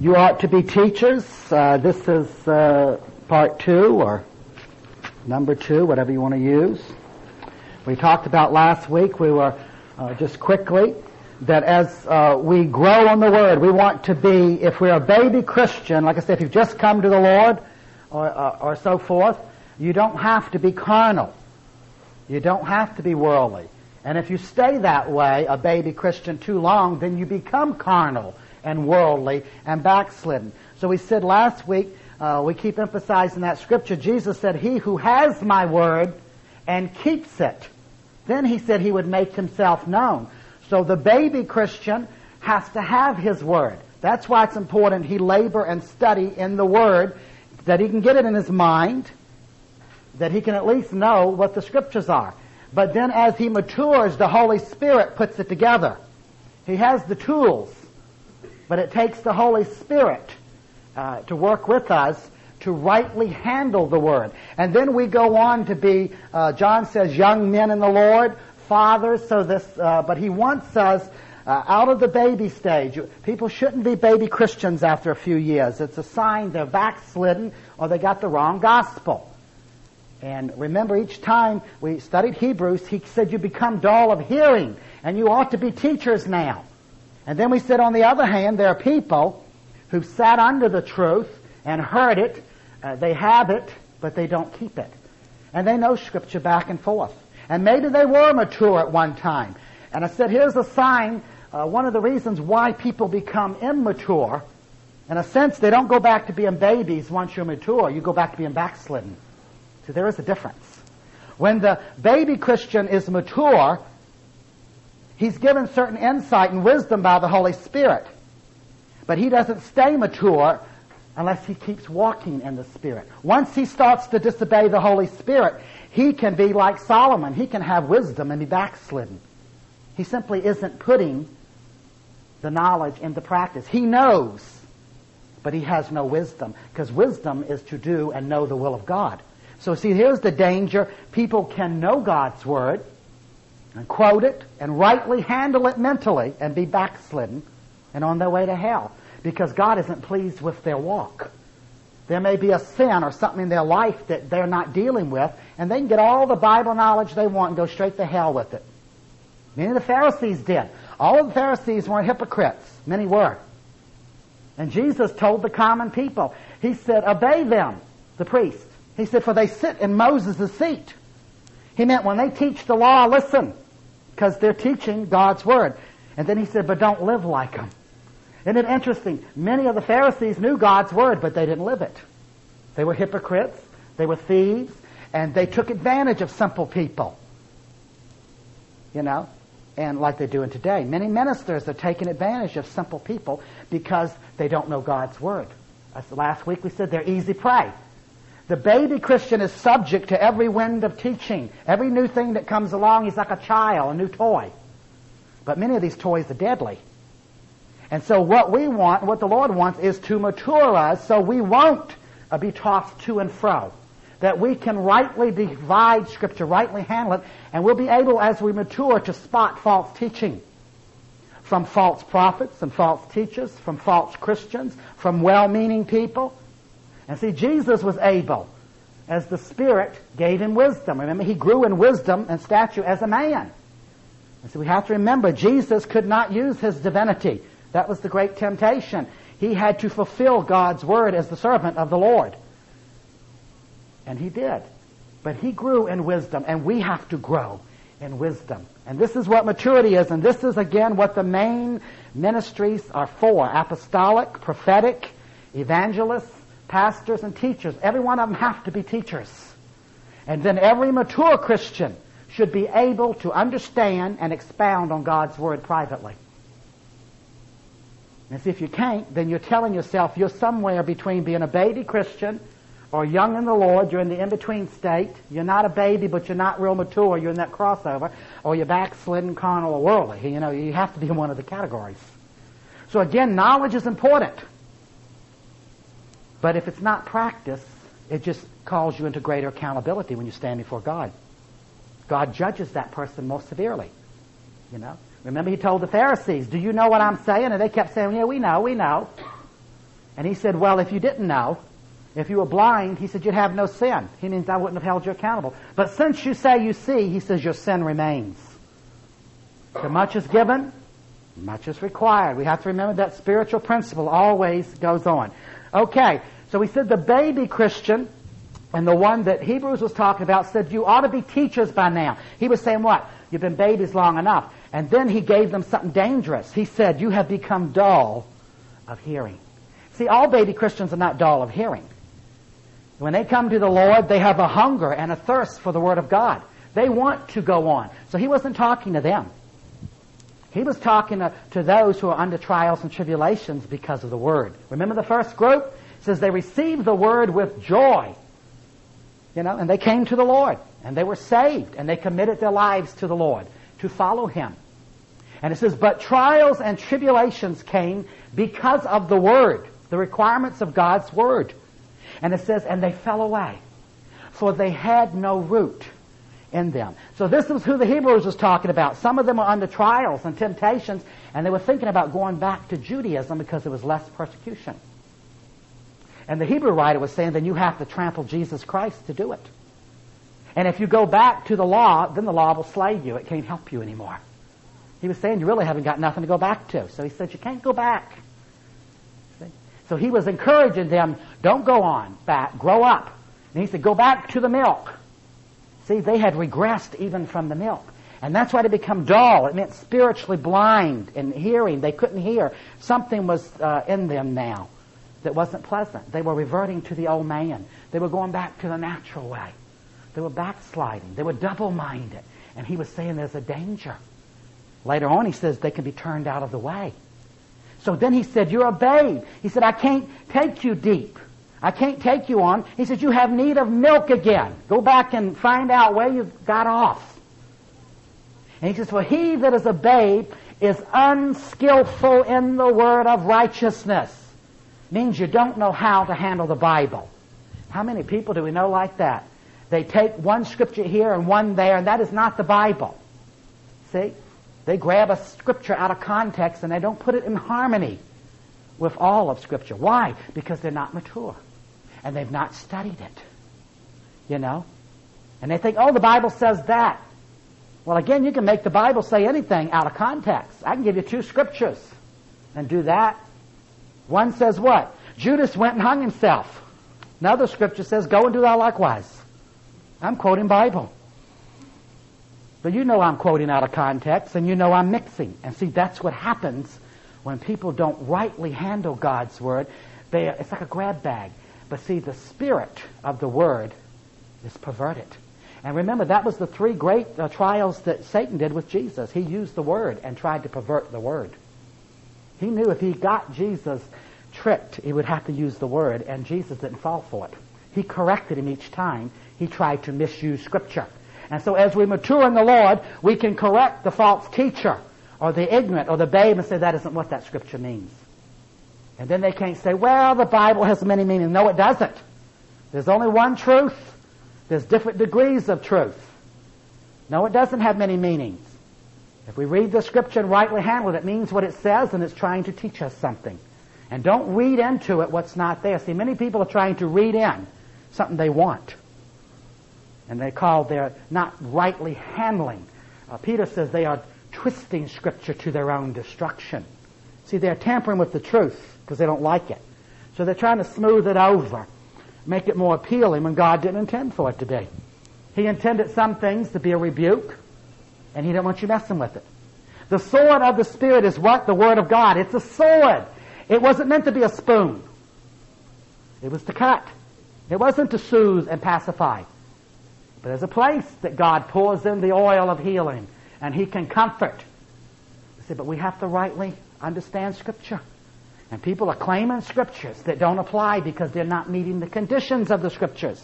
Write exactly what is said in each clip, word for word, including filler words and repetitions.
You ought to be teachers. Uh, this is uh, part two or number two, whatever you want to use. We talked about last week, we were uh, just quickly, that as uh, we grow in the Word, we want to be, if we're a baby Christian, like I said, if you've just come to the Lord or, uh, or so forth, you don't have to be carnal. You don't have to be worldly. And if you stay that way, a baby Christian, too long, then you become carnal and worldly and backslidden. So we said last week, uh, we keep emphasizing that scripture. Jesus said, "He who has my word and keeps it," then he said he would make himself known. So the baby Christian has to have his word. That's why it's important he labor and study in the word, that he can get it in his mind, that he can at least know what the scriptures are. But then as he matures, the Holy Spirit puts it together. He has the tools, but it takes the Holy Spirit uh, to work with us to rightly handle the Word. And then we go on to be, uh, John says, young men in the Lord, fathers, so this, uh, but he wants us uh, out of the baby stage. People shouldn't be baby Christians after a few years. It's a sign they're backslidden or they got the wrong gospel. And remember, each time we studied Hebrews, he said you become dull of hearing, and you ought to be teachers now. And then we said, on the other hand, there are people who sat under the truth and heard it. Uh, they have it, but they don't keep it. And they know Scripture back and forth. And maybe they were mature at one time. And I said, here's a sign, uh, one of the reasons why people become immature. In a sense, they don't go back to being babies once you're mature. You go back to being backslidden. So there is a difference. When the baby Christian is mature, he's given certain insight and wisdom by the Holy Spirit. But he doesn't stay mature unless he keeps walking in the Spirit. Once he starts to disobey the Holy Spirit, he can be like Solomon. He can have wisdom and be backslidden. He simply isn't putting the knowledge into practice. He knows, but he has no wisdom, because wisdom is to do and know the will of God. So see, here's the danger. People can know God's Word and quote it and rightly handle it mentally and be backslidden and on their way to hell, because God isn't pleased with their walk. There may be a sin or something in their life that they're not dealing with, and they can get all the Bible knowledge they want and go straight to hell with it. Many of the Pharisees did. All of the Pharisees weren't hypocrites. Many were. And Jesus told the common people, he said, obey them, the priests. He said, for they sit in Moses' seat. He meant when they teach the law, listen, because they're teaching God's Word. And then he said, but don't live like them. Isn't it interesting? Many of the Pharisees knew God's Word, but they didn't live it. They were hypocrites, they were thieves, and they took advantage of simple people. You know, and like they're doing today. Many ministers are taking advantage of simple people because they don't know God's Word. As last week we said, they're easy prey. The baby Christian is subject to every wind of teaching. Every new thing that comes along, he's like a child, a new toy. But many of these toys are deadly. And so what we want, what the Lord wants, is to mature us so we won't uh, be tossed to and fro. That we can rightly divide Scripture, rightly handle it, and we'll be able, as we mature, to spot false teaching from false prophets and false teachers, from false Christians, from well-meaning people. And see, Jesus was able, as the Spirit gave him wisdom. Remember, he grew in wisdom and stature as a man. And so we have to remember, Jesus could not use his divinity. That was the great temptation. He had to fulfill God's Word as the servant of the Lord. And he did. But he grew in wisdom, and we have to grow in wisdom. And this is what maturity is, and this is, again, what the main ministries are for. Apostolic, prophetic, evangelists, pastors, and teachers. Every one of them have to be teachers. And then every mature Christian should be able to understand and expound on God's Word privately. And see, if you can't, then you're telling yourself you're somewhere between being a baby Christian or young in the Lord. You're in the in-between state. You're not a baby, but you're not real mature. You're in that crossover. Or you're backslidden, carnal, or worldly. You know, you have to be in one of the categories. So again, knowledge is important. But if it's not practiced, it just calls you into greater accountability when you stand before God. God judges that person most severely. You know? Remember, he told the Pharisees, do you know what I'm saying? And they kept saying, yeah, we know, we know. And he said, well, if you didn't know, if you were blind, he said, you'd have no sin. He means I wouldn't have held you accountable. But since you say you see, he says, your sin remains. So much is given, much is required. We have to remember that spiritual principle always goes on. Okay, so we said the baby Christian, and the one that Hebrews was talking about, said you ought to be teachers by now. He was saying what? You've been babies long enough. And then he gave them something dangerous. He said, you have become dull of hearing. See, all baby Christians are not dull of hearing. When they come to the Lord, they have a hunger and a thirst for the Word of God. They want to go on. So he wasn't talking to them. He was talking to, to those who are under trials and tribulations because of the Word. Remember the first group? It says they received the Word with joy. You know, and they came to the Lord, and they were saved, and they committed their lives to the Lord to follow Him. And it says, but trials and tribulations came because of the Word, the requirements of God's Word. And it says, and they fell away, for they had no root in them. So this is who the Hebrews was talking about. Some of them were under trials and temptations, and they were thinking about going back to Judaism because there was less persecution. And the Hebrew writer was saying, then you have to trample Jesus Christ to do it. And if you go back to the law, then the law will slay you. It can't help you anymore. He was saying, you really haven't got nothing to go back to. So he said, you can't go back. See? So he was encouraging them, don't go on back, grow up. And he said, go back to the milk. See, they had regressed even from the milk. And that's why they become dull. It meant spiritually blind in hearing. They couldn't hear. Something was uh, in them now that wasn't pleasant. They were reverting to the old man. They were going back to the natural way. They were backsliding. They were double-minded. And he was saying there's a danger. Later on he says they can be turned out of the way. So then he said, you're a babe. He said, I can't take you deep. I can't take you on. He said, you have need of milk again. Go back and find out where you got off. And he says, for he that is a babe is unskillful in the word of righteousness. Means you don't know how to handle the Bible. How many people do we know like that? They take one scripture here and one there, and that is not the Bible. See? They grab a scripture out of context and they don't put it in harmony with all of Scripture. Why? Because they're not mature. And they've not studied it. You know? And they think, oh, the Bible says that. Well, again, you can make the Bible say anything out of context. I can give you two scriptures and do that. One says what? Judas went and hung himself. Another scripture says, go and do thou likewise. I'm quoting Bible. But you know I'm quoting out of context, and you know I'm mixing. And see, that's what happens when people don't rightly handle God's Word. They, it's like a grab bag. But see, the spirit of the Word is perverted. And remember, that was the three great uh, trials that Satan did with Jesus. He used the Word and tried to pervert the Word. He knew if he got Jesus tricked, he would have to use the Word, and Jesus didn't fall for it. He corrected him each time he tried to misuse Scripture. And so as we mature in the Lord, we can correct the false teacher or the ignorant or the babe and say that isn't what that Scripture means. And then they can't say, well, the Bible has many meanings. No, it doesn't. There's only one truth. There's different degrees of truth. No, it doesn't have many meanings. If we read the Scripture and rightly handle it, it means what it says, and it's trying to teach us something. And don't read into it what's not there. See, many people are trying to read in something they want. And they call they're not rightly handling. Uh, Peter says they are twisting Scripture to their own destruction. See, they're tampering with the truth because they don't like it. So they're trying to smooth it over, make it more appealing when God didn't intend for it to be. He intended some things to be a rebuke, and He didn't want you messing with it. The sword of the Spirit is what? The Word of God. It's a sword. It wasn't meant to be a spoon. It was to cut. It wasn't to soothe and pacify. But there's a place that God pours in the oil of healing, and He can comfort. You see, but we have to rightly understand Scripture. And people are claiming Scriptures that don't apply because they're not meeting the conditions of the Scriptures.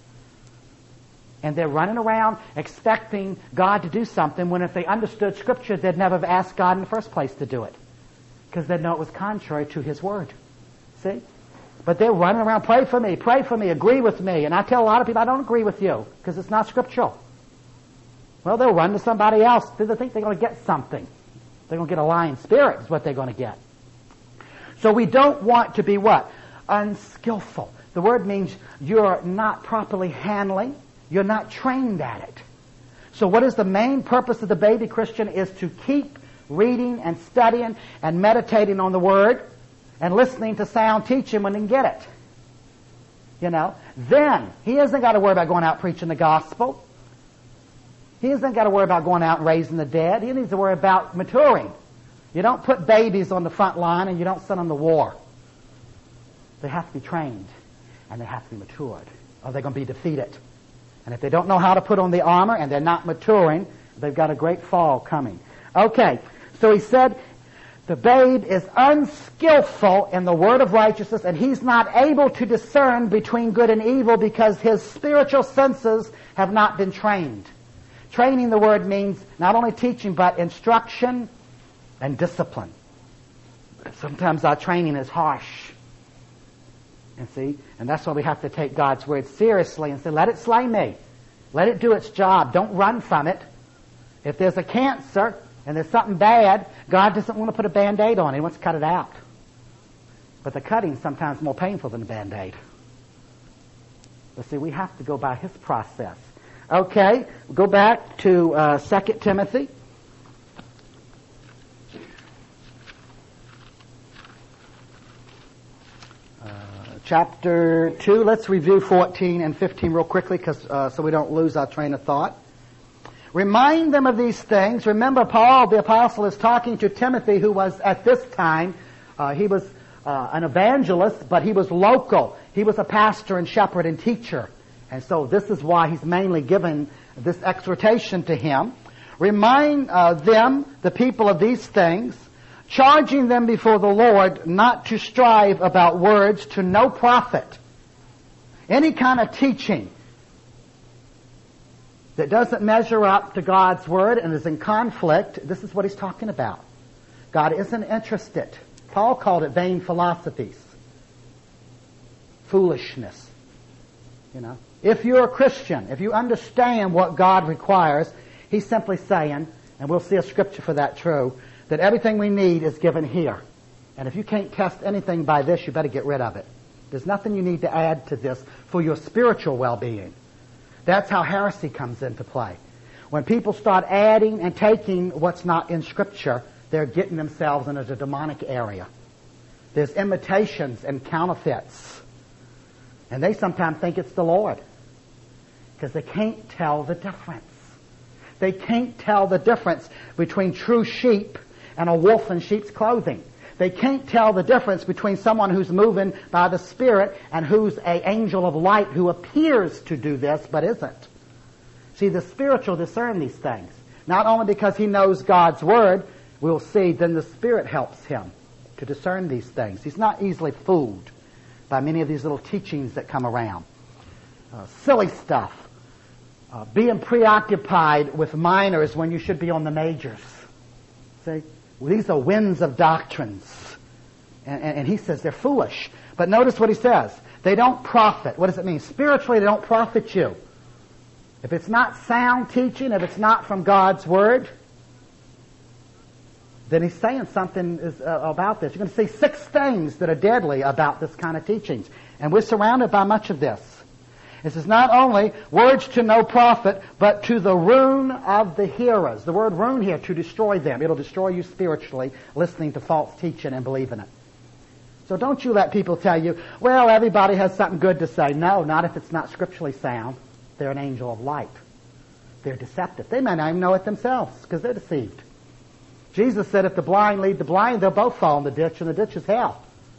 And they're running around expecting God to do something when if they understood Scripture, they'd never have asked God in the first place to do it. Because they'd know it was contrary to His Word. See? But they're running around, pray for me, pray for me, agree with me. And I tell a lot of people, I don't agree with you because it's not scriptural. Well, they'll run to somebody else. They think they're going to get something. They're going to get a lying spirit is what they're going to get. So we don't want to be what? unskillful. The word means you're not properly handling. You're not trained at it. So what is the main purpose of the baby Christian is to keep reading and studying and meditating on the Word and listening to sound teaching when he can get it. You know, then he hasn't got to worry about going out preaching the gospel. He hasn't got to worry about going out and raising the dead. He needs to worry about maturing. You don't put babies on the front line and you don't send them to war. They have to be trained and they have to be matured or they're going to be defeated. And if they don't know how to put on the armor and they're not maturing, they've got a great fall coming. Okay, so he said the babe is unskillful in the word of righteousness and he's not able to discern between good and evil because his spiritual senses have not been trained. Training, the word means not only teaching but instruction and discipline. Sometimes our training is harsh. And see, and that's why we have to take God's word seriously and say, let it slay me. Let it do its job. Don't run from it. If there's a cancer and there's something bad, God doesn't want to put a Band-Aid on it. He wants to cut it out. But the cutting is sometimes more painful than a Band-Aid. But see, we have to go by His process. Okay, go back to uh, Second Timothy. Chapter two, let's review fourteen and fifteen real quickly because uh, so we don't lose our train of thought. Remind them of these things. Remember, Paul, the apostle, is talking to Timothy, who was at this time, uh, he was uh, an evangelist, but he was local. He was a pastor and shepherd and teacher. And so this is why he's mainly given this exhortation to him. Remind uh, them, the people, of these things, charging them before the Lord not to strive about words to no profit. Any kind of teaching that doesn't measure up to God's Word and is in conflict, this is what he's talking about. God isn't interested. Paul called it vain philosophies. Foolishness. You know, if you're a Christian, if you understand what God requires, he's simply saying, and we'll see a scripture for that true, that everything we need is given here. And if you can't test anything by this, you better get rid of it. There's nothing you need to add to this for your spiritual well-being. That's how heresy comes into play. When people start adding and taking what's not in Scripture, they're getting themselves into the demonic area. There's imitations and counterfeits. And they sometimes think it's the Lord. Because they can't tell the difference. They can't tell the difference between true sheep and a wolf in sheep's clothing. They can't tell the difference between someone who's moving by the Spirit and who's an angel of light who appears to do this but isn't. See, the spiritual discern these things. Not only because he knows God's Word, we'll see, then the Spirit helps him to discern these things. He's not easily fooled by many of these little teachings that come around. Uh, silly stuff. Uh, being preoccupied with minors when you should be on the majors. See? Well, these are winds of doctrines. And, and, and he says they're foolish. But notice what he says. They don't profit. What does it mean? Spiritually, they don't profit you. If it's not sound teaching, if it's not from God's Word, then he's saying something is, uh, about this. You're going to see six things that are deadly about this kind of teachings. And we're surrounded by much of this. This is not only words to no profit, but to the ruin of the hearers. The word ruin here, to destroy them. It'll destroy you spiritually, listening to false teaching and believing it. So don't you let people tell you, well, everybody has something good to say. No, not if it's not scripturally sound. They're an angel of light. They're deceptive. They may not even know it themselves because they're deceived. Jesus said if the blind lead the blind, they'll both fall in the ditch, and the ditch is hell.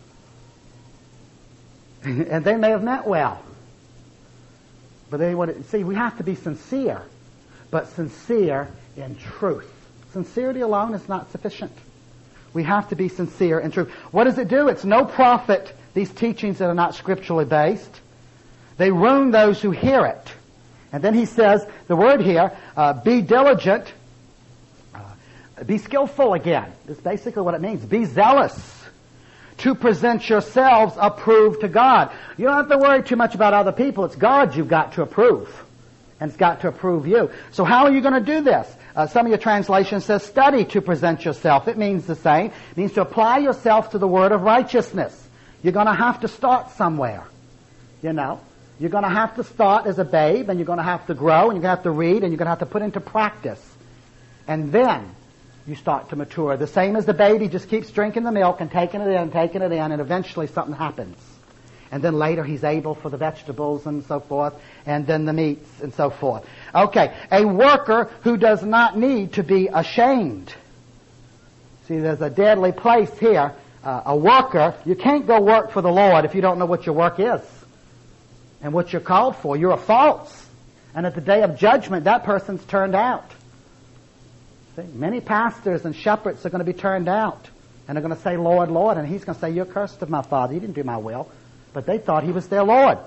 And they may have meant well. But they want to, see, we have to be sincere, but sincere in truth. Sincerity alone is not sufficient. We have to be sincere in truth. What does it do? It's no profit, these teachings that are not scripturally based. They ruin those who hear it. And then he says, the word here, uh, be diligent, uh, be skillful again. That's basically what it means. Be zealous to present yourselves approved to God. You don't have to worry too much about other people. It's God you've got to approve. And it's got to approve you. So how are you going to do this? Uh, some of your translations says study to present yourself. It means the same. It means to apply yourself to the word of righteousness. You're going to have to start somewhere. You know, you're going to have to start as a babe, and you're going to have to grow, and you're going to have to read, and you're going to have to put into practice. And then you start to mature. The same as the baby just keeps drinking the milk and taking it in and taking it in, and eventually something happens. And then later he's able for the vegetables and so forth, and then the meats and so forth. Okay, a worker who does not need to be ashamed. See, there's a deadly place here. Uh, a worker, you can't go work for the Lord if you don't know what your work is and what you're called for. You're a false. And at the day of judgment, that person's turned out. See, many pastors and shepherds are going to be turned out. And they're going to say, Lord, Lord. And he's going to say, you're cursed of my Father. You didn't do my will. But they thought he was their Lord.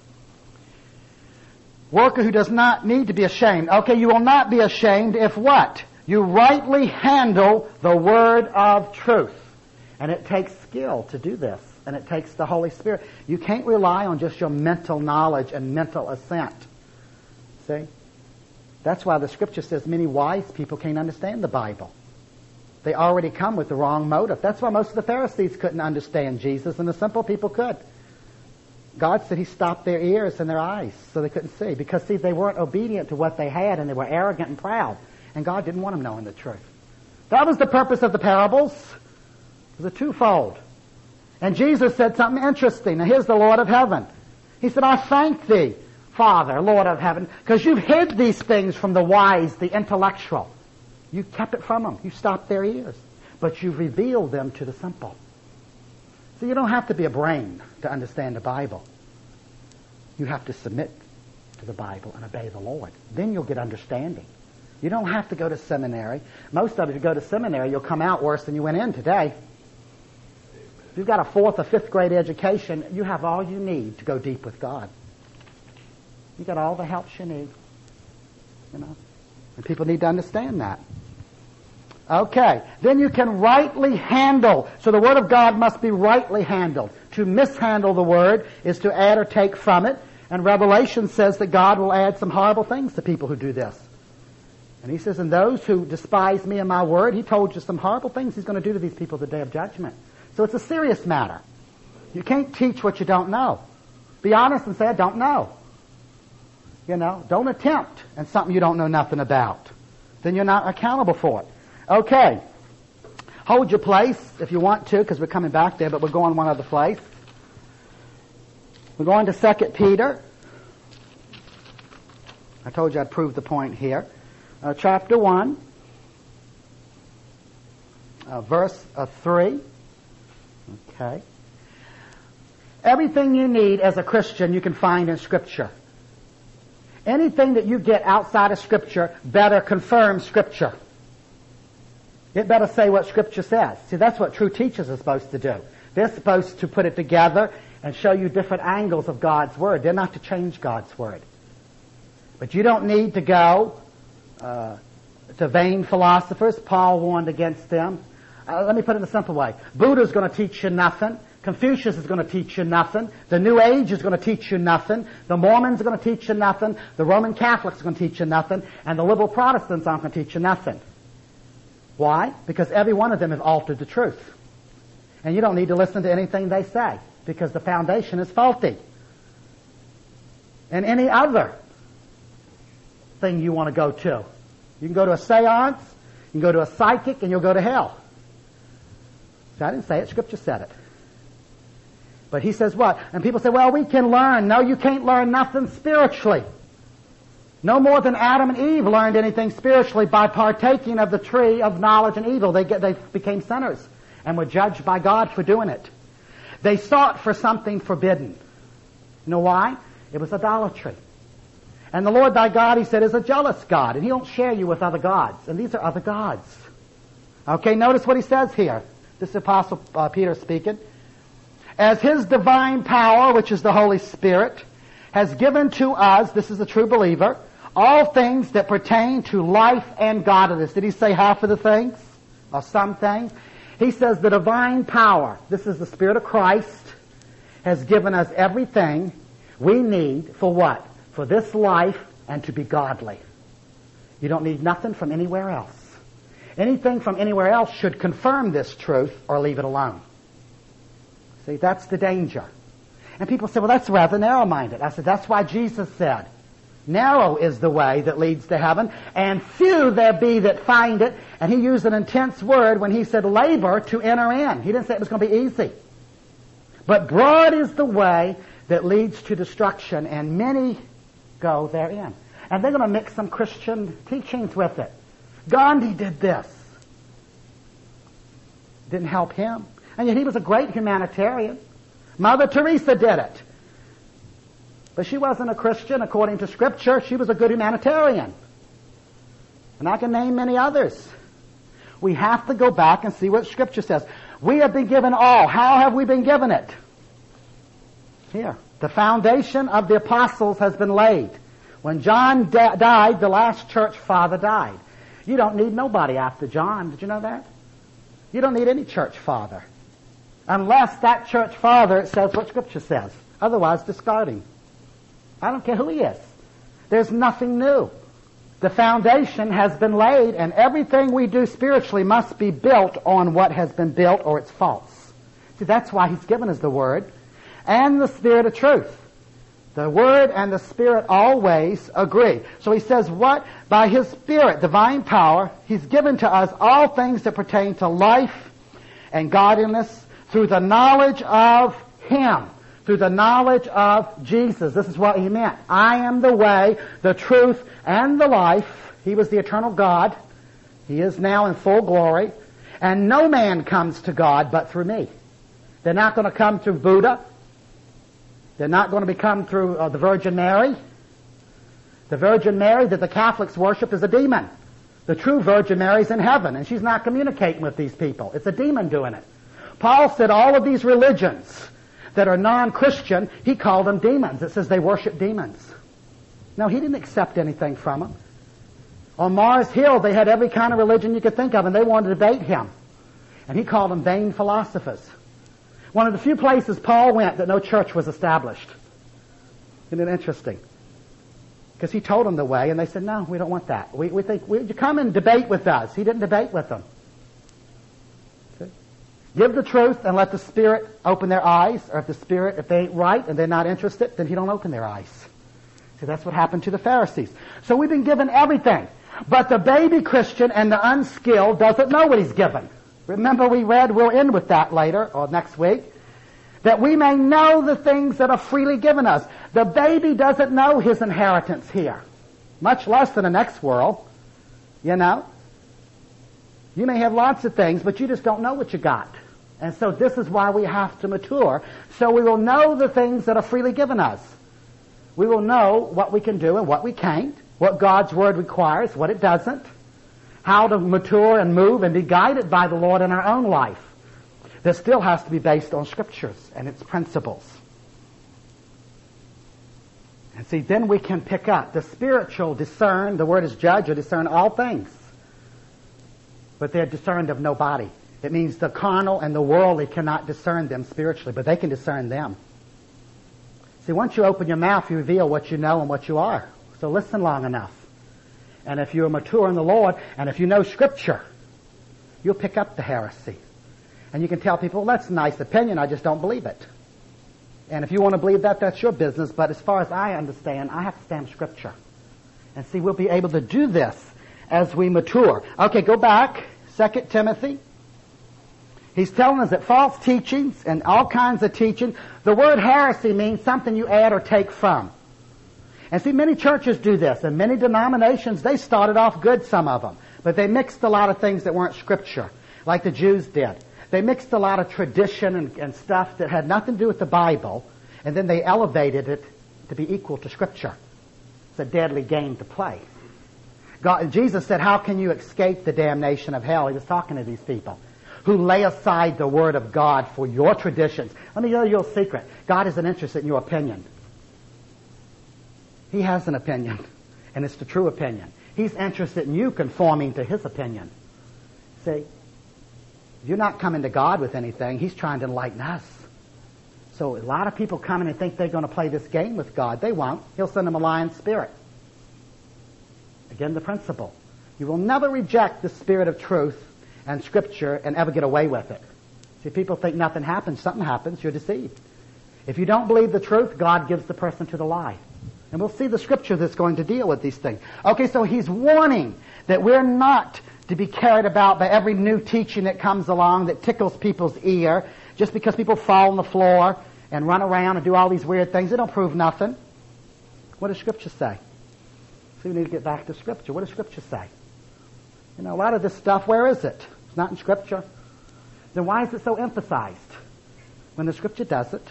Worker who does not need to be ashamed. Okay, you will not be ashamed if what? You rightly handle the word of truth. And it takes skill to do this. And it takes the Holy Spirit. You can't rely on just your mental knowledge and mental assent. See? That's why the Scripture says many wise people can't understand the Bible. They already come with the wrong motive. That's why most of the Pharisees couldn't understand Jesus, and the simple people could. God said he stopped their ears and their eyes so they couldn't see. Because, see, they weren't obedient to what they had, and they were arrogant and proud. And God didn't want them knowing the truth. That was the purpose of the parables. It was a twofold. And Jesus said something interesting. Now, here's the Lord of heaven. He said, I thank thee, Father, Lord of heaven, because you've hid these things from the wise, the intellectual. You kept it from them. You stopped their ears. But you've revealed them to the simple. So you don't have to be a brain to understand the Bible. You have to submit to the Bible and obey the Lord. Then you'll get understanding. You don't have to go to seminary. Most of you, if you go to seminary, you'll come out worse than you went in today. If you've got a fourth or fifth grade education, you have all you need to go deep with God. You've got all the help you need. You know? And people need to understand that. Okay. Then you can rightly handle. So the Word of God must be rightly handled. To mishandle the Word is to add or take from it. And Revelation says that God will add some horrible things to people who do this. And he says, and those who despise me and my Word, he told you some horrible things he's going to do to these people the day of judgment. So it's a serious matter. You can't teach what you don't know. Be honest and say, I don't know. You know, don't attempt and something you don't know nothing about. Then you're not accountable for it. Okay. Hold your place if you want to, because we're coming back there, but we're going one other place. We're going to Second Peter. I told you I'd prove the point here. Uh, chapter one, uh, verse uh, three. Okay. Everything you need as a Christian you can find in Scripture. Anything that you get outside of Scripture better confirm Scripture. It better say what Scripture says. See, that's what true teachers are supposed to do. They're supposed to put it together and show you different angles of God's Word. They're not to change God's Word. But you don't need to go uh, to vain philosophers. Paul warned against them. Uh, let me put it in a simple way. Buddha's going to teach you nothing. Confucius is going to teach you nothing. The New Age is going to teach you nothing. The Mormons are going to teach you nothing. The Roman Catholics are going to teach you nothing. And the liberal Protestants aren't going to teach you nothing. Why? Because every one of them have altered the truth. And you don't need to listen to anything they say, because the foundation is faulty. And any other thing you want to go to. You can go to a seance, you can go to a psychic, and you'll go to hell. So I didn't say it, Scripture said it. But he says what? And people say, well, we can learn. No, you can't learn nothing spiritually. No more than Adam and Eve learned anything spiritually by partaking of the tree of knowledge and evil. They, get, they became sinners and were judged by God for doing it. They sought for something forbidden. You know why? It was idolatry. And the Lord thy God, he said, is a jealous God, and he don't share you with other gods. And these are other gods. Okay, notice what he says here. This is Apostle uh, Peter speaking. As his divine power, which is the Holy Spirit, has given to us, this is a true believer, all things that pertain to life and godliness. Did he say half of the things? Or some things? He says the divine power, this is the Spirit of Christ, has given us everything we need for what? For this life and to be godly. You don't need nothing from anywhere else. Anything from anywhere else should confirm this truth or leave it alone. See, that's the danger. And people say, well, that's rather narrow-minded. I said, that's why Jesus said, narrow is the way that leads to heaven, and few there be that find it. And he used an intense word when he said labor to enter in. He didn't say it was going to be easy. But broad is the way that leads to destruction, and many go therein. And they're going to mix some Christian teachings with it. Gandhi did this. Didn't help him. And yet he was a great humanitarian. Mother Teresa did it. But she wasn't a Christian according to Scripture. She was a good humanitarian. And I can name many others. We have to go back and see what Scripture says. We have been given all. How have we been given it? Here. The foundation of the apostles has been laid. When John da- died, the last church father died. You don't need nobody after John. Did you know that? You don't need any church father. Unless that church father says what Scripture says. Otherwise, discard him. I don't care who he is. There's nothing new. The foundation has been laid, and everything we do spiritually must be built on what has been built, or it's false. See, that's why he's given us the Word and the Spirit of truth. The Word and the Spirit always agree. So he says what? By his Spirit, divine power, he's given to us all things that pertain to life and godliness through the knowledge of him. Through the knowledge of Jesus. This is what he meant. I am the way, the truth, and the life. He was the eternal God. He is now in full glory. And no man comes to God but through me. They're not going to come through Buddha. They're not going to become through uh, the Virgin Mary. The Virgin Mary that the Catholics worship is a demon. The true Virgin Mary's in heaven, and she's not communicating with these people. It's a demon doing it. Paul said all of these religions that are non-Christian, he called them demons. It says they worship demons. No, he didn't accept anything from them. On Mars Hill, they had every kind of religion you could think of, and they wanted to debate him. And he called them vain philosophers. One of the few places Paul went that no church was established. Isn't it interesting? Because he told them the way, and they said, no, we don't want that. We, we think, we, you come and debate with us. He didn't debate with them. Give the truth and let the Spirit open their eyes, or if the Spirit, if they ain't right and they're not interested, then he don't open their eyes. See, that's what happened to the Pharisees. So we've been given everything. But the baby Christian and the unskilled doesn't know what he's given. Remember we read, we'll end with that later, or next week, that we may know the things that are freely given us. The baby doesn't know his inheritance here, much less in the next world, you know. You may have lots of things, but you just don't know what you got. And so this is why we have to mature, so we will know the things that are freely given us. We will know what we can do and what we can't, what God's Word requires, what it doesn't, how to mature and move and be guided by the Lord in our own life. This still has to be based on Scriptures and its principles. And see, then we can pick up the spiritual discern, the word is judge, or discern all things. But they're discerned of nobody. It means the carnal and the worldly cannot discern them spiritually, but they can discern them. See, once you open your mouth, you reveal what you know and what you are. So listen long enough. And if you're mature in the Lord, and if you know Scripture, you'll pick up the heresy. And you can tell people, well, that's a nice opinion, I just don't believe it. And if you want to believe that, that's your business, but as far as I understand, I have to stand Scripture. And see, we'll be able to do this as we mature. Okay, go back, Second Timothy. He's telling us that false teachings and all kinds of teaching, the word heresy means something you add or take from. And see, many churches do this, and many denominations, they started off good, some of them, but they mixed a lot of things that weren't Scripture, like the Jews did. They mixed a lot of tradition and, and stuff that had nothing to do with the Bible, and then they elevated it to be equal to Scripture. It's a deadly game to play. God, Jesus said, how can you escape the damnation of hell? He was talking to these people who lay aside the Word of God for your traditions. Let me tell you a secret. God isn't interested in your opinion. He has an opinion, and it's the true opinion. He's interested in you conforming to His opinion. See, you're not coming to God with anything. He's trying to enlighten us. So a lot of people come in and think they're going to play this game with God. They won't. He'll send them a lying spirit. Again, the principle. You will never reject the Spirit of truth and Scripture and ever get away with it. See, people think nothing happens. Something happens. You're deceived. If you don't believe the truth, God gives the person to the lie. And we'll see the scripture that's going to deal with these things. Okay, so he's warning that we're not to be carried about by every new teaching that comes along that tickles people's ear. Just because people fall on the floor and run around and do all these weird things, they don't prove nothing. What does Scripture say? So we need to get back to Scripture. What does Scripture say? You know, a lot of this stuff, where is it? It's not in Scripture. Then why is it so emphasized when the Scripture does it?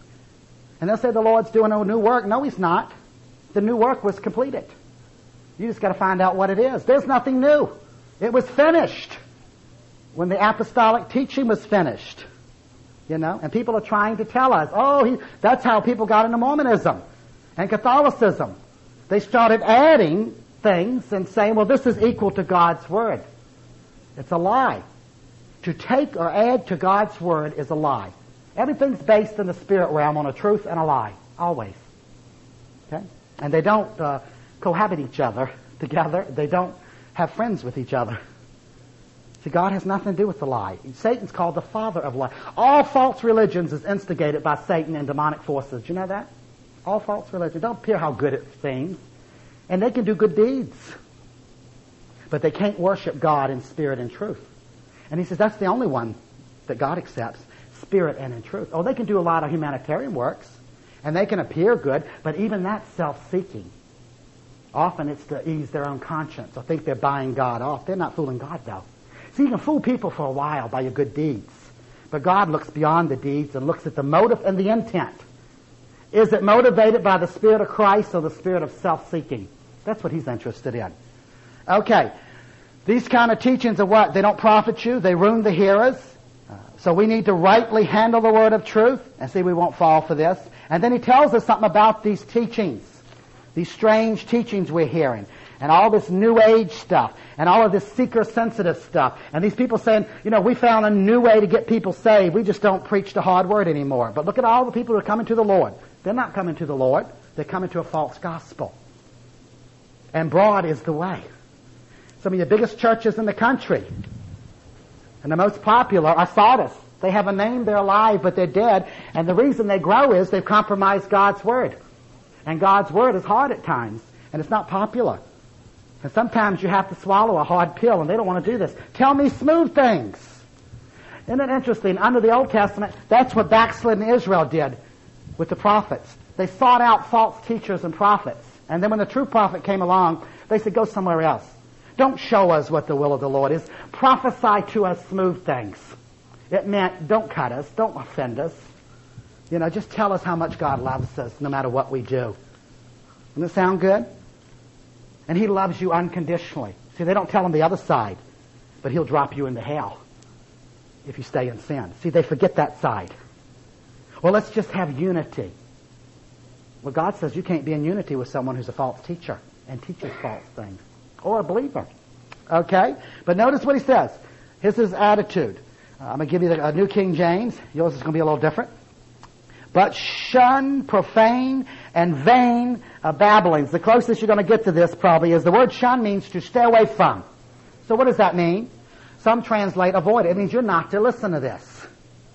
And they'll say the Lord's doing a new work. No, He's not. The new work was completed. You just got to find out what it is. There's nothing new. It was finished when the apostolic teaching was finished. You know, and people are trying to tell us, oh, he, that's how people got into Mormonism and Catholicism. They started adding things and saying, well, this is equal to God's Word. It's a lie. To take or add to God's Word is a lie. Everything's based in the spirit realm on a truth and a lie, always. Okay? And they don't uh, cohabit each other together. They don't have friends with each other. See, God has nothing to do with the lie. Satan's called the father of lie. All false religions is instigated by Satan and demonic forces. Do you know that? All false religions. Don't care how good it seems. And they can do good deeds. But they can't worship God in spirit and truth. And he says that's the only one that God accepts, spirit and in truth. Oh, they can do a lot of humanitarian works, and they can appear good, but even that's self-seeking. Often it's to ease their own conscience or think they're buying God off. They're not fooling God, though. See, you can fool people for a while by your good deeds, but God looks beyond the deeds and looks at the motive and the intent. Is it motivated by the Spirit of Christ or the spirit of self-seeking? That's what He's interested in. Okay. These kind of teachings are what? They don't profit you. They ruin the hearers. Uh, so we need to rightly handle the word of truth. And see, we won't fall for this. And then he tells us something about these teachings. These strange teachings we're hearing. And all this New Age stuff. And all of this seeker-sensitive stuff. And these people saying, you know, we found a new way to get people saved. We just don't preach the hard word anymore. But look at all the people who are coming to the Lord. They're not coming to the Lord. They're coming to a false gospel. And broad is the way. Some of the biggest churches in the country and the most popular are Sardis. They have a name, they're alive, but they're dead. And the reason they grow is they've compromised God's Word. And God's Word is hard at times, and it's not popular. And sometimes you have to swallow a hard pill, and they don't want to do this. Tell me smooth things. Isn't it interesting? Under the Old Testament, that's what backslidden Israel did with the prophets. They sought out false teachers and prophets. And then when the true prophet came along, they said, go somewhere else. Don't show us what the will of the Lord is. Prophesy to us smooth things. It meant don't cut us, don't offend us. You know, just tell us how much God loves us no matter what we do. Doesn't it sound good? And He loves you unconditionally. See, they don't tell Him the other side, but He'll drop you into hell if you stay in sin. See, they forget that side. Well, let's just have unity. Well, God says you can't be in unity with someone who's a false teacher and teaches false things. Or a believer. Okay? But notice what he says. Here's his attitude. Uh, I'm going to give you the uh, New King James. Yours is going to be a little different. But shun profane and vain uh, babblings. The closest you're going to get to this probably is the word shun means to stay away from. So what does that mean? Some translate avoid. It means you're not to listen to this.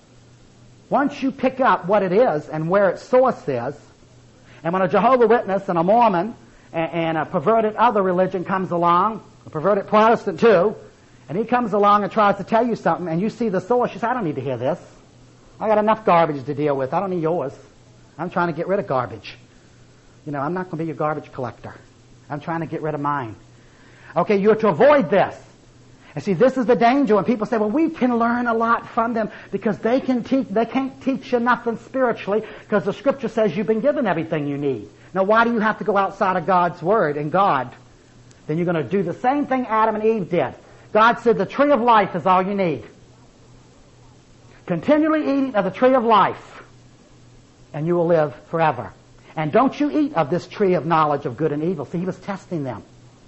Once you pick up what it is and where its source is, and when a Jehovah Witness and a Mormon and a perverted other religion comes along, a perverted Protestant too, and he comes along and tries to tell you something, and you see the source, you say, I don't need to hear this. I got enough garbage to deal with. I don't need yours. I'm trying to get rid of garbage. You know, I'm not going to be your garbage collector. I'm trying to get rid of mine. Okay, you're to avoid this. And see, this is the danger when people say, well, we can learn a lot from them because they can teach, they can't teach you nothing spiritually because the Scripture says you've been given everything you need. Now, why do you have to go outside of God's Word and God? Then you're going to do the same thing Adam and Eve did. God said the tree of life is all you need. Continually eating of the tree of life, and you will live forever. And don't you eat of this tree of knowledge of good and evil. See, He was testing them.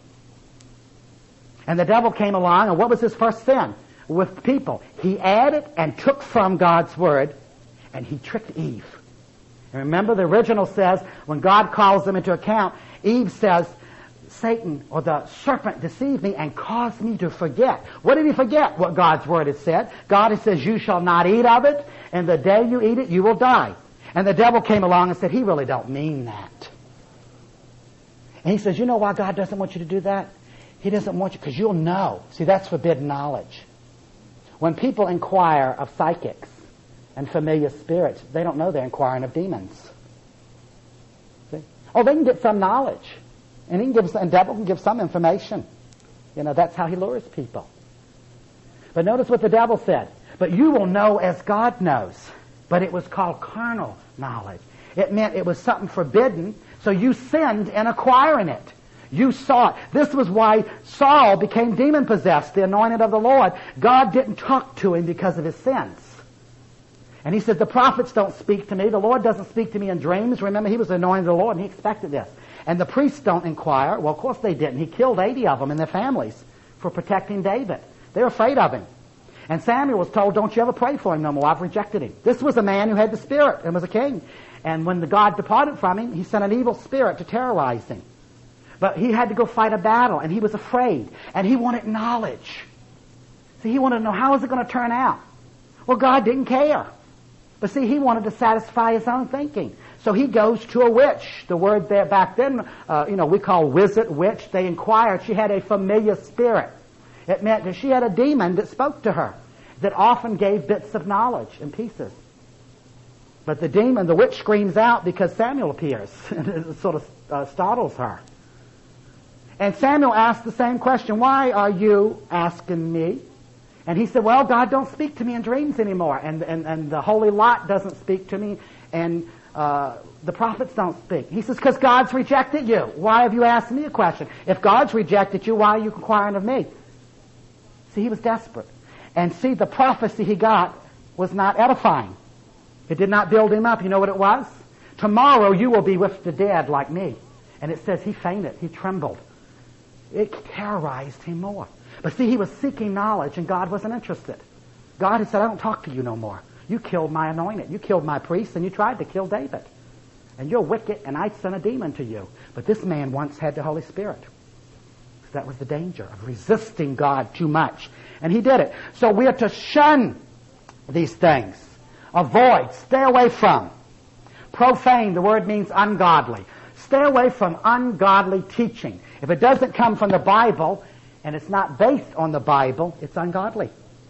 And the devil came along, and what was his first sin? With people. He added and took from God's Word, and he tricked Eve. And remember, the original says, when God calls them into account, Eve says, Satan or the serpent deceived me and caused me to forget. What did he forget? What God's word has said. God has says, you shall not eat of it, and the day you eat it, you will die. And the devil came along and said, he really don't mean that. And he says, you know why God doesn't want you to do that? He doesn't want you, because you'll know. See, that's forbidden knowledge. When people inquire of psychics and familiar spirits, they don't know they're inquiring of demons. See? Oh, they can get some knowledge. And he can give, and devil can give some information. You know, that's how he lures people. But notice what the devil said. But you will know as God knows. But it was called carnal knowledge. It meant it was something forbidden, so you sinned in acquiring it. You saw it. This was why Saul became demon-possessed, the anointed of the Lord. God didn't talk to him because of his sins. And he said, the prophets don't speak to me. The Lord doesn't speak to me in dreams. Remember, he was the anointed of the Lord, and he expected this. And the priests don't inquire. Well, of course they didn't. He killed eighty of them and their families for protecting David. They were afraid of him. And Samuel was told, don't you ever pray for him no more. I've rejected him. This was a man who had the Spirit and was a king. And when the God departed from him, he sent an evil spirit to terrorize him. But he had to go fight a battle, and he was afraid. And he wanted knowledge. See, he wanted to know, how is it going to turn out? Well, God didn't care. But see, he wanted to satisfy his own thinking. So he goes to a witch. The word there back then, uh, you know, we call wizard, witch. They inquired. She had a familiar spirit. It meant that she had a demon that spoke to her, that often gave bits of knowledge and pieces. But the demon, the witch, screams out because Samuel appears, and it sort of uh, startles her. And Samuel asked the same question, why are you asking me? And he said, well, God don't speak to me in dreams anymore, and, and, and the holy Lot doesn't speak to me, and uh, the prophets don't speak. He says, because God's rejected you. Why have you asked me a question? If God's rejected you, why are you inquiring of me? See, he was desperate. And see, the prophecy he got was not edifying. It did not build him up. You know what it was? Tomorrow you will be with the dead like me. And it says he fainted. He trembled. It terrorized him more. But see, he was seeking knowledge, and God wasn't interested. God had said, I don't talk to you no more. You killed my anointed. You killed my priest, and you tried to kill David. And you're wicked, and I sent a demon to you. But this man once had the Holy Spirit. So that was the danger of resisting God too much. And he did it. So we are to shun these things. Avoid. Stay away from. Profane, the word means ungodly. Stay away from ungodly teaching. If it doesn't come from the Bible, and it's not based on the Bible, it's ungodly.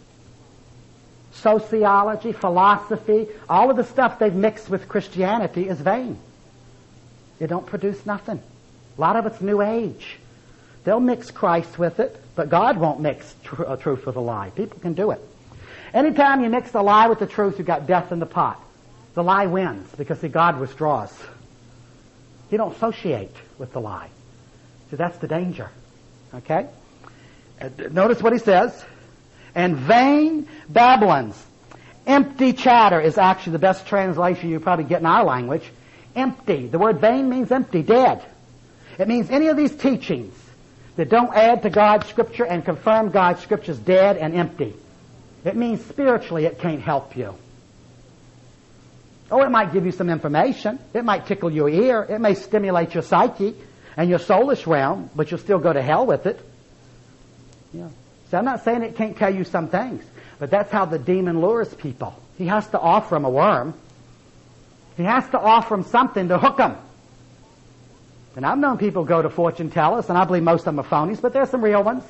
Sociology, philosophy, all of the stuff they've mixed with Christianity is vain. It don't produce nothing. A lot of it's New Age. They'll mix Christ with it, but God won't mix tr- uh, truth with a lie. People can do it. Anytime you mix the lie with the truth, you've got death in the pot. The lie wins because, see, God withdraws. He don't associate with the lie. So that's the danger. Okay? Uh, notice what he says. And vain babblings. Empty chatter is actually the best translation you probably get in our language. Empty. The word vain means empty, dead. It means any of these teachings that don't add to God's Scripture and confirm God's Scripture is dead and empty. It means spiritually it can't help you. Oh, it might give you some information. It might tickle your ear. It may stimulate your psyche and your soulish realm, but you'll still go to hell with it. Yeah. So I'm not saying it can't tell you some things, but that's how the demon lures people. He has to offer them a worm. He has to offer them something to hook them. And I've known people go to fortune tellers, and I believe most of them are phonies, but there's some real ones.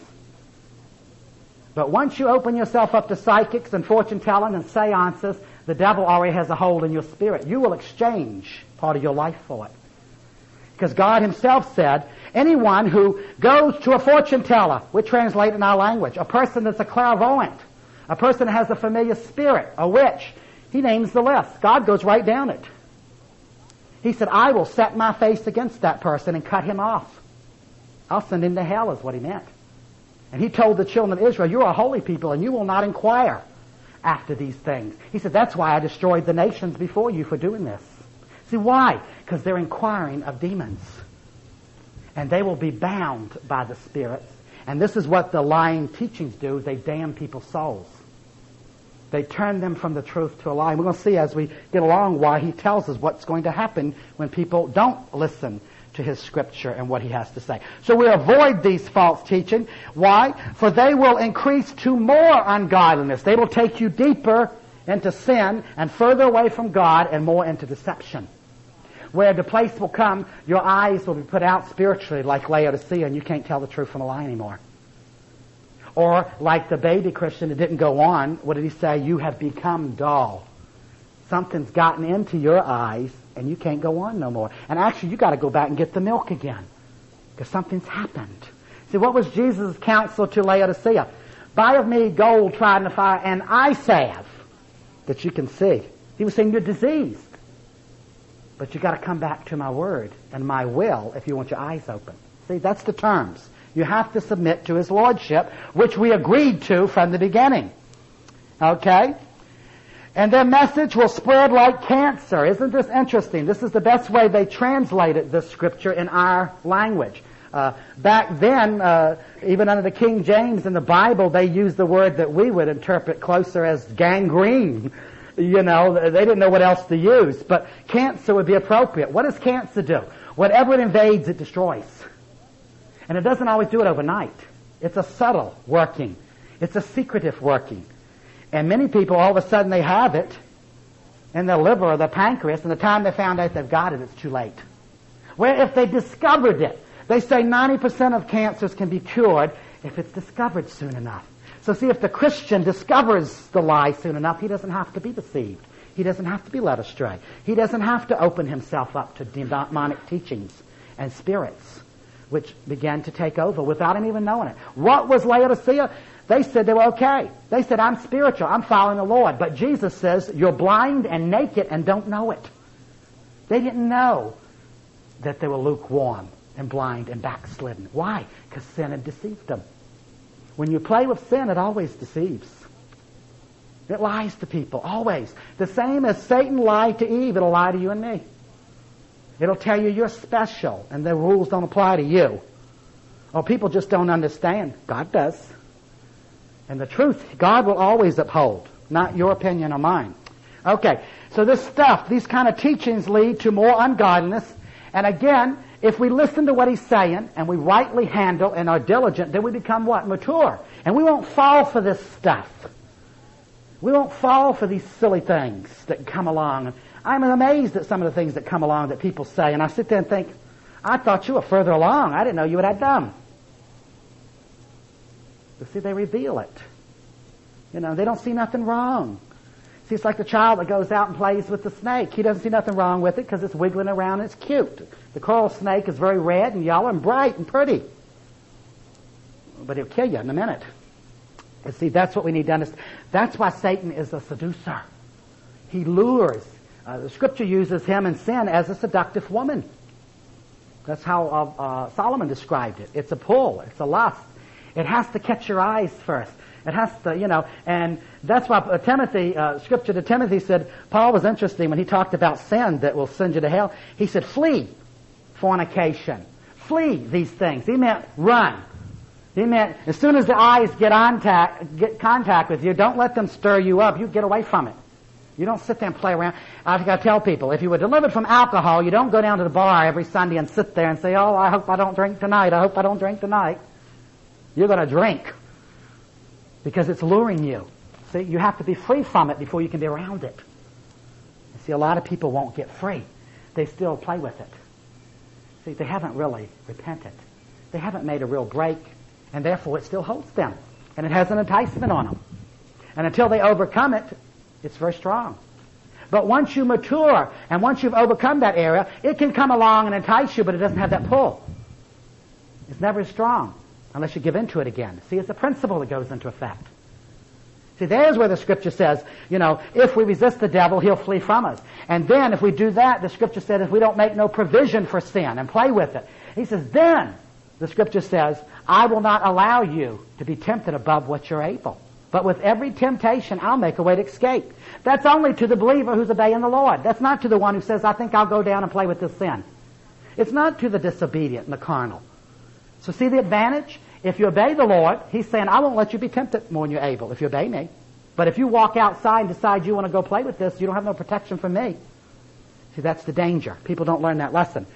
But once you open yourself up to psychics and fortune telling and seances, the devil already has a hold in your spirit. You will exchange part of your life for it. Because God himself said, anyone who goes to a fortune teller, we translate in our language, a person that's a clairvoyant, a person that has a familiar spirit, a witch, he names the list. God goes right down it. He said, I will set my face against that person and cut him off. I'll send him to hell is what he meant. And he told the children of Israel, you are a holy people and you will not inquire after these things. He said, that's why I destroyed the nations before you for doing this. See, why? Because they're inquiring of demons. And they will be bound by the spirits. And this is what the lying teachings do. They damn people's souls. They turn them from the truth to a lie. And we're going to see as we get along why he tells us what's going to happen when people don't listen to his scripture and what he has to say. So we avoid these false teaching. Why? For they will increase to more ungodliness. They will take you deeper into sin and further away from God and more into deception. Where the place will come, your eyes will be put out spiritually like Laodicea, and you can't tell the truth from a lie anymore. Or like the baby Christian that didn't go on, what did he say? You have become dull. Something's gotten into your eyes and you can't go on no more. And actually you got to go back and get the milk again because something's happened. See, what was Jesus' counsel to Laodicea? Buy of me gold tried in the fire and eye salve that you can see. He was saying you're diseased. But you got to come back to my word and my will if you want your eyes open. See, that's the terms. You have to submit to his lordship, which we agreed to from the beginning. Okay? And their message will spread like cancer. Isn't this interesting? This is the best way they translated this scripture in our language. Uh, back then, uh, even under the King James in the Bible, they used the word that we would interpret closer as gangrene. You know, they didn't know what else to use. But cancer would be appropriate. What does cancer do? Whatever it invades, it destroys. And it doesn't always do it overnight. It's a subtle working. It's a secretive working. And many people, all of a sudden, they have it in their liver or their pancreas, and the time they found out they've got it, it's too late. Where if they discovered it, they say ninety percent of cancers can be cured if it's discovered soon enough. So see, if the Christian discovers the lie soon enough, he doesn't have to be deceived. He doesn't have to be led astray. He doesn't have to open himself up to demonic teachings and spirits, which began to take over without him even knowing it. What was Laodicea? They said they were okay. They said, I'm spiritual. I'm following the Lord. But Jesus says, you're blind and naked and don't know it. They didn't know that they were lukewarm and blind and backslidden. Why? Because sin had deceived them. When you play with sin, it always deceives. It lies to people, always. The same as Satan lied to Eve, it'll lie to you and me. It'll tell you you're special and the rules don't apply to you. Or people just don't understand. God does. And the truth, God will always uphold, not your opinion or mine. Okay, so this stuff, these kind of teachings lead to more ungodliness. And again, if we listen to what he's saying and we rightly handle and are diligent, then we become what? Mature. And we won't fall for this stuff. We won't fall for these silly things that come along. I'm amazed at some of the things that come along that people say, and I sit there and think, I thought you were further along. I didn't know you were that dumb. But see, they reveal it. You know, they don't see nothing wrong. See, it's like the child that goes out and plays with the snake. He doesn't see nothing wrong with it because it's wiggling around and it's cute. The coral snake is very red and yellow and bright and pretty. But he'll kill you in a minute. And see, that's what we need to understand. That's why Satan is a seducer. He lures. Uh, the Scripture uses him and sin as a seductive woman. That's how uh, uh, Solomon described it. It's a pull. It's a lust. It has to catch your eyes first. It has to, you know, and that's why uh, Timothy, uh, Scripture to Timothy said, Paul was interesting when he talked about sin that will send you to hell. He said, flee fornication. Flee these things. He meant run. He meant as soon as the eyes get, on ta- get contact with you, don't let them stir you up. You get away from it. You don't sit there and play around. I've got to tell people, if you were delivered from alcohol, you don't go down to the bar every Sunday and sit there and say, oh, I hope I don't drink tonight. I hope I don't drink tonight. You're going to drink because it's luring you. See, you have to be free from it before you can be around it. You see, a lot of people won't get free. They still play with it. See, they haven't really repented. They haven't made a real break, and therefore it still holds them. And it has an enticement on them. And until they overcome it, it's very strong. But once you mature, and once you've overcome that area, it can come along and entice you, but it doesn't have that pull. It's never as strong unless you give into it again. See, it's a principle that goes into effect. See, there's where the Scripture says, you know, if we resist the devil, he'll flee from us. And then if we do that, the Scripture says, if we don't make no provision for sin and play with it, he says, then, the Scripture says, I will not allow you to be tempted above what you're able. But with every temptation, I'll make a way to escape. That's only to the believer who's obeying the Lord. That's not to the one who says, I think I'll go down and play with this sin. It's not to the disobedient and the carnal. So see the advantage? If you obey the Lord, he's saying, I won't let you be tempted more than you're able if you obey me. But if you walk outside and decide you want to go play with this, you don't have no protection from me. See, that's the danger. People don't learn that lesson.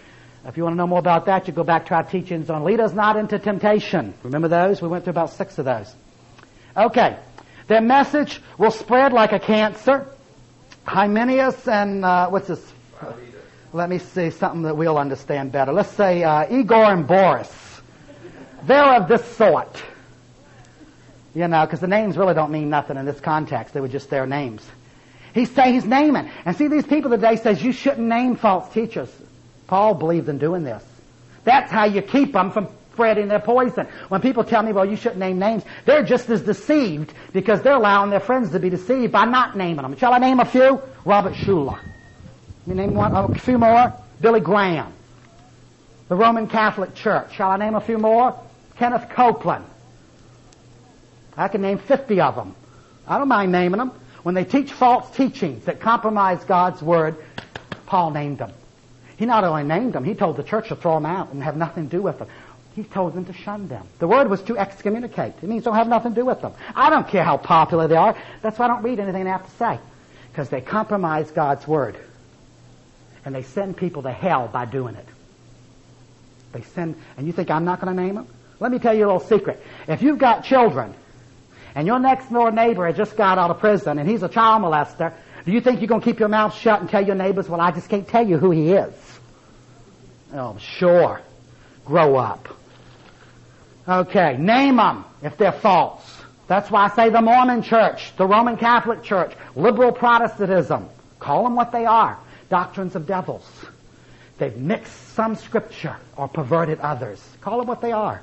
If you want to know more about that, you go back to our teachings on lead us not into temptation. Remember those? We went through about six of those. Okay. Their message will spread like a cancer. Hymenaeus and, uh, what's this? Let me see something that we'll understand better. Let's say uh, Igor and Boris. They're of this sort. You know, because the names really don't mean nothing in this context. They were just their names. He's saying he's naming. And see, these people today says you shouldn't name false teachers. Paul believed in doing this. That's how you keep them from spreading their poison. When people tell me, well, you shouldn't name names, they're just as deceived because they're allowing their friends to be deceived by not naming them. Shall I name a few? Robert Schuller. You name one? A few more? Billy Graham. The Roman Catholic Church. Shall I name a few more? Kenneth Copeland. I can name fifty of them. I don't mind naming them. When they teach false teachings that compromise God's Word, Paul named them. He not only named them, he told the church to throw them out and have nothing to do with them. He told them to shun them. The word was to excommunicate. It means don't have nothing to do with them. I don't care how popular they are. That's why I don't read anything they have to say. Because they compromise God's Word. And they send people to hell by doing it. They send, and you think I'm not going to name them? Let me tell you a little secret. If you've got children, and your next door neighbor has just got out of prison, and he's a child molester, do you think you're going to keep your mouth shut and tell your neighbors, well, I just can't tell you who he is? Oh, sure. Grow up. Okay, name them if they're false. That's why I say the Mormon Church, the Roman Catholic Church, liberal Protestantism. Call them what they are. Doctrines of devils. They've mixed some scripture or perverted others. Call them what they are.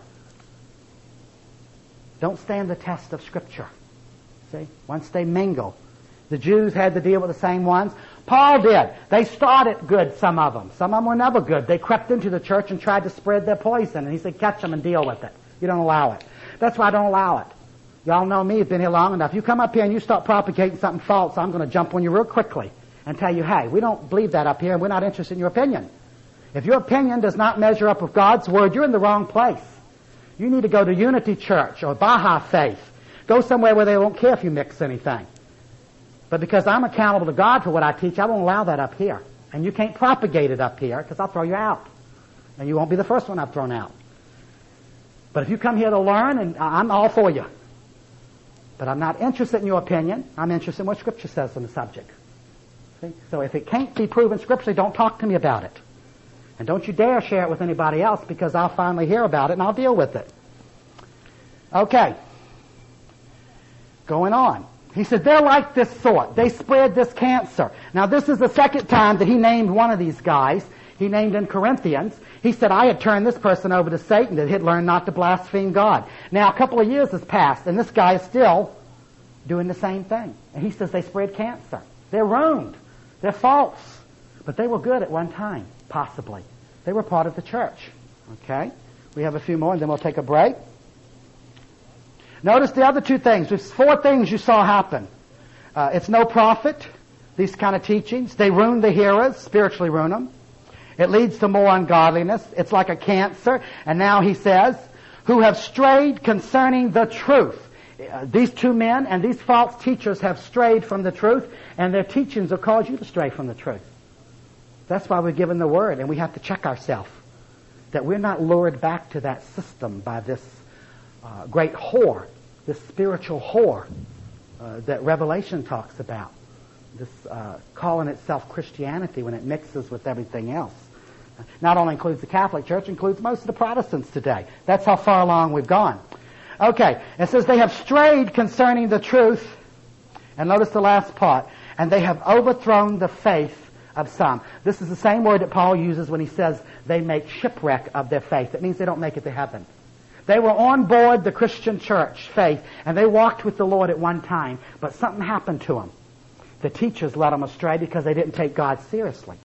Don't stand the test of scripture. See? Once they mingle. The Jews had to deal with the same ones. Paul did. They started good, some of them. Some of them were never good. They crept into the church and tried to spread their poison. And he said, catch them and deal with it. You don't allow it. That's why I don't allow it. Y'all know me. You've been here long enough. You come up here and you start propagating something false, I'm going to jump on you real quickly and tell you, hey, we don't believe that up here and we're not interested in your opinion. If your opinion does not measure up with God's Word, you're in the wrong place. You need to go to Unity Church or Baha'i Faith. Go somewhere where they won't care if you mix anything. But because I'm accountable to God for what I teach, I won't allow that up here. And you can't propagate it up here because I'll throw you out. And you won't be the first one I've thrown out. But if you come here to learn, and I'm all for you. But I'm not interested in your opinion. I'm interested in what Scripture says on the subject. See? So if it can't be proven scripturally, don't talk to me about it. And don't you dare share it with anybody else because I'll finally hear about it and I'll deal with it. Okay. Going on. He said, they're like this sort. They spread this cancer. Now, this is the second time that he named one of these guys. He named in Corinthians. He said, I had turned this person over to Satan that had learned not to blaspheme God. Now, a couple of years has passed, and this guy is still doing the same thing. And he says they spread cancer. They're ruined. They're false. But they were good at one time, possibly. They were part of the church. Okay? We have a few more, and then we'll take a break. Notice the other two things. There's four things you saw happen. Uh, it's no profit, these kind of teachings. They ruin the hearers, spiritually ruin them. It leads to more ungodliness. It's like a cancer. And now he says, who have strayed concerning the truth. Uh, these two men and these false teachers have strayed from the truth, and their teachings will cause you to stray from the truth. That's why we're given the Word, and we have to check ourselves that we're not lured back to that system by this Uh, great whore, this spiritual whore uh, that Revelation talks about, this uh, calling itself Christianity when it mixes with everything else. Uh, not only includes the Catholic Church, includes most of the Protestants today. That's how far along we've gone. Okay, it says they have strayed concerning the truth, and notice the last part, and they have overthrown the faith of some. This is the same word that Paul uses when he says they make shipwreck of their faith. It means they don't make it to heaven. They were on board the Christian church faith, and they walked with the Lord at one time, but something happened to them. The teachers led them astray because they didn't take God seriously.